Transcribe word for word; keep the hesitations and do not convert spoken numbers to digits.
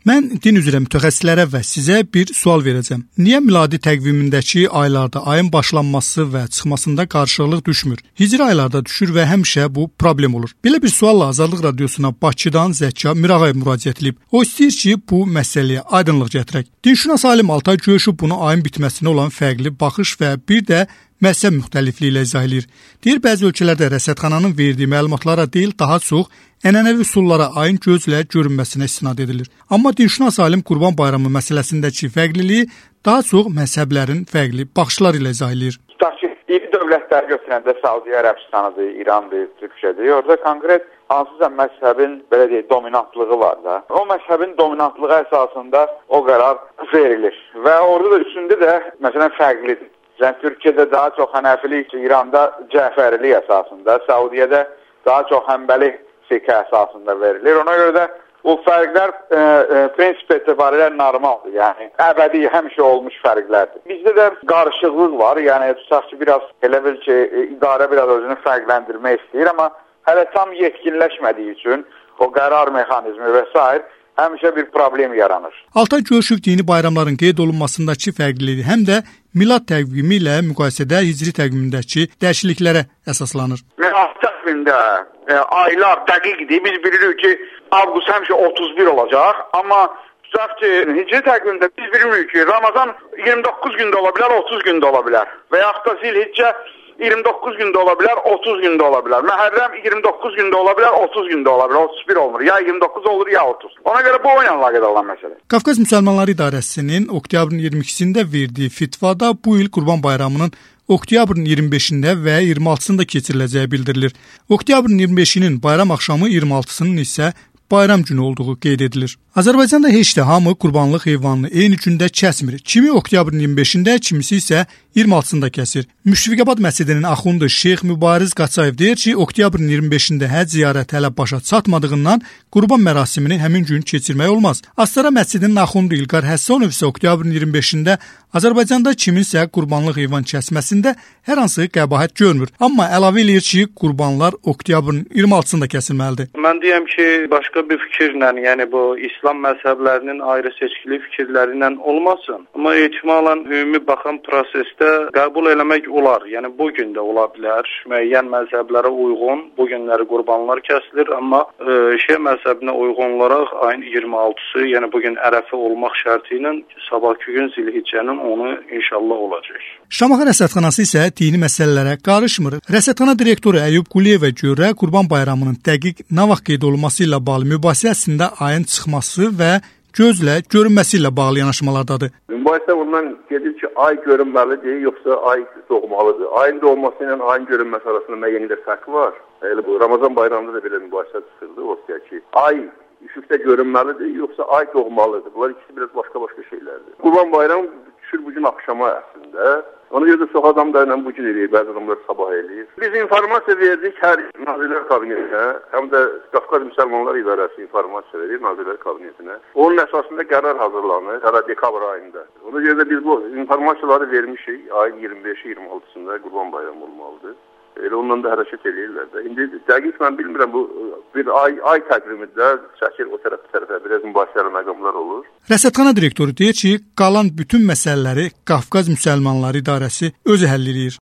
Mən din üzrə mütəxəssislərə və sizə bir sual verəcəm. Niyə miladi təqvimindəki aylarda ayın başlanması və çıxmasında qarşılıq düşmür? Hicri aylarda düşür və həmişə bu problem olur. Belə bir sualla Azadlıq Radiosuna Bakıdan Zəkka Mirağayev müraciət edib. O istəyir ki, bu məsələyə aydınlıq gətirək. Dinşünas alim Altay Göyüşov bunu ayın bitməsinə olan fərqli baxış və bir də məhzəb müxtəlifliyi ilə izah edir. Deyir, bəzi ölkələrdə rəsədxananın verdiyi məlumatlara deyil, daha çox ənənəvi üsullara ayın gözlə görünməsinə istinad edilir. Amma dinşünas alim Qurban Bayramı məsələsindəki fərqliliyi daha çox məzhəblərin fərqli baxışları ilə izah edir. Tutaq ki, iri dövlətləri götürəndə Səudiyyə Ərəbistanıdır, İrandır, Türkiyədir. Orada konkret hansısa məzhəbin belə deyək dominantlığı var da. O məzhəbin dominantlığı əsasında o qərar verilir və orada da üstündə də məsələn fərqlidir. Yəni Türkiyədə daha çox Hənəfilik, İranda Cəfərilik əsasında, Səudiyyədə daha çox Həmbəli fiqh əsasında verilir. Ona görə də bu fərqlər e, e, prinsip etibarilə normaldır. Yəni əbədi həmişə olmuş fərqlərdir. Bizdə də qarışıqlıq var. Yəni tutaq ki, biraz elə bil ki, idarə biraz özünü fərqləndirmək istəyir, amma hələ tam yetkinləşmədiyi üçün o qərar mexanizmi və s. həmişə bir problem yaranır. Altay Göyüşov dini bayramların qeyd olunmasındakı fərqliliyi həm də milad təqvimi ilə müqayisədə hicri təqvimindəki dəyişikliklərə əsaslanır. Milad təqvimində e, aylar dəqiqdir. Biz bilirik ki, avqust həmişə otuz bir olacaq, amma tutaq ki, hicri təqvimdə biz bilirik ki, Ramazan iyirmi doqquz gündə ola bilər, otuz gündə ola bilər və yaxud da Zilhiccə iyirmi doqquz gündə ola bilər, otuz gündə ola bilər. Məhərrəm iyirmi doqquz gündə ola bilər, otuz gündə ola bilər, otuz bir olmur. Ya iyirmi doqquz olur, ya otuz. Ona görə bu oyunla əlaqədar olan məsələ. Qafqaz Müsəlmanları İdarəsinin oktyabrın iyirmi ikisində verdiyi fitvada bu il Qurban Bayramının oktyabrın iyirmi beşində və iyirmi altısında keçiriləcəyi bildirilir. Oktyabrın iyirmi beşinin bayram axşamı, iyirmi altısının isə bayram günü olduğu qeyd edilir. Azərbaycanda heç də hamı qurbanlıq heyvanını eyni gündə kəsmir. Kimi oktyabrın iyirmi beşində, kimisi isə iyirmi altısında kəsir. Müşfiqabad məscidinin axundu Şeyx Mübariz Qaçayev deyir ki, oktyabrın iyirmi beşində həcc ziyarəti hələ başa çatmadığından qurban mərasimini həmin gün keçirmək olmaz. Astara məscidinin axundu İlqar Həssanov isə oktyabrın iyirmi beşində Azərbaycanda kiminsə qurbanlıq heyvan kəsməsində hər hansı qəbahət görmür. Amma əlavə eləyir ki, qurbanlar oktyabrın iyirmi altısında kəsilməlidir. Mən deyəm ki, başqa bir fikirlə, yəni bu İslam məzhəblərinin ayrı seçkili fikirləri ilə olmasın. Amma ehtimalən ümumi baxan prosesdə qəbul eləmək olar. Yəni bu gün də ola bilər. Müəyyən məzhəblərə uyğun bu günləri qurbanlar kəsilir, amma e, Şiə məzhəbinə uyğun olaraq ayın iyirmi altısı, yəni bu gün Ərəfə olmaq şərti ilə sabahkı gün Zilhiccənin onu inşallah olacaq. Şamaxı Rəsədxanası isə dini məsələlərə qarışmır. Rəsədxana direktoru Əyyub Quliyevə görə Qurban Bayramının dəqiq nə vaxt qeyd olunması ilə bağlı mübahisə əslində ayın çıxması və gözlə görünməsi ilə bağlı yanaşmalardadır. Mübahisə bundan gedir ki, ay görünməlidir, yoxsa ay doğmalıdır. Ayın doğması ilə ayın görünməsi arasında müəyyən bir fərq var. Elə bu Ramazan bayramında da belə mübahisə çıxırdı. O ki, ay üfüqdə görünməlidir, yoxsa ay doğmalıdır. Bunlar ikisi biraz başqa-başqa şeylərdir. Qurban bayramı düşür bu gün axşama əslində. Ona görə də çox adam da ilə bu gün eləyir, bəzi adamlar sabah eləyir. Biz informasiya verdik hər Nazirlər Kabinetinə, həm də Qafqaz Müsəlmanlar İdarəsi informasiya verir Nazirlər Kabinetinə. Onun əsasında qərar hazırlanır, hələ dekabr ayında. Ona görə də biz bu informasiyaları vermişik, ayın iyirmi beşi iyirmi altısında Qurban bayramı olmalıdır. Elə ondan da hərəkət edirlər də. İndi dəqiq mən bilmirəm, bu bir ay ay təqvimində çəkir o tərəf tərəfə biraz mübahisəli məqamlar olur. Rəsədxana direktoru deyir ki, qalan bütün məsələləri Qafqaz Müsəlmanları İdarəsi özü həll edir.